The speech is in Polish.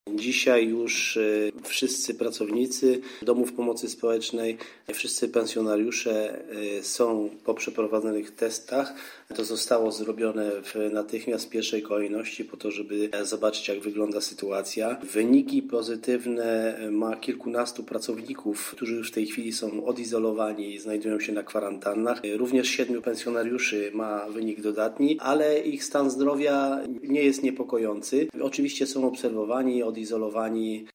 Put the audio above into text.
Dzisiaj już wszyscy pracownicy domów pomocy społecznej, wszyscy pensjonariusze są po przeprowadzonych testach. To zostało zrobione natychmiast w pierwszej kolejności po to, żeby zobaczyć, jak wygląda sytuacja. Wyniki pozytywne ma kilkunastu pracowników, którzy już w tej chwili są odizolowani i znajdują się na kwarantannach. Również 7 pensjonariuszy ma wynik dodatni, ale ich stan zdrowia nie jest niepokojący. Oczywiście są obserwowani, odizolowani